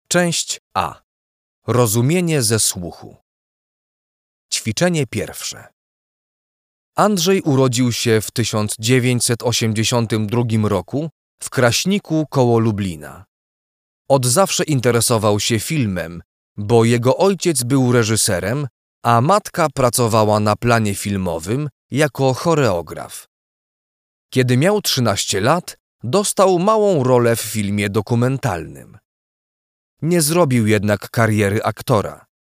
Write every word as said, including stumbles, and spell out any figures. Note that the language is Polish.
Część A. Rozumienie ze słuchu. Ćwiczenie pierwsze. Andrzej urodził się w tysiąc dziewięćset osiemdziesiątym drugim roku w Kraśniku koło Lublina. Od zawsze interesował się filmem, bo jego ojciec był reżyserem, a matka pracowała na planie filmowym jako choreograf. Kiedy miał trzynaście lat, dostał małą rolę w filmie dokumentalnym. Nie zrobił jednak kariery aktora.